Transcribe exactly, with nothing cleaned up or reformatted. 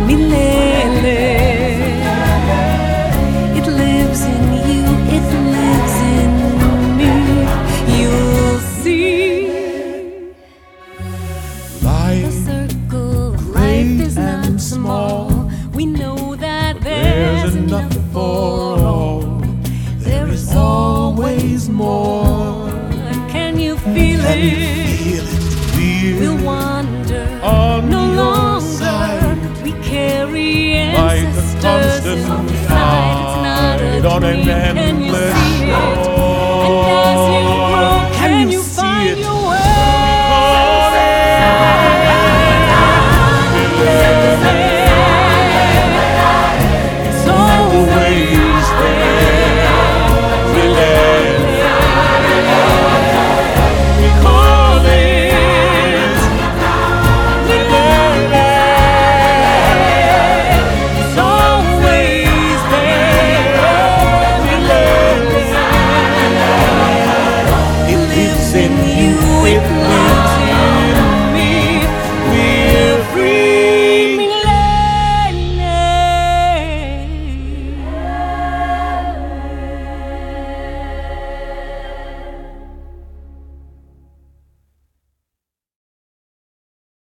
Milele. It lives in you, it lives in me. You'll see. Life, The circle of life is not small. We know that there's, there's enough for all. There is always more. Can you feel Can you it? feel it? We'll wander on no your longer. side. We carry Like a ancestors constant inside. It's not a tide on an dream. Can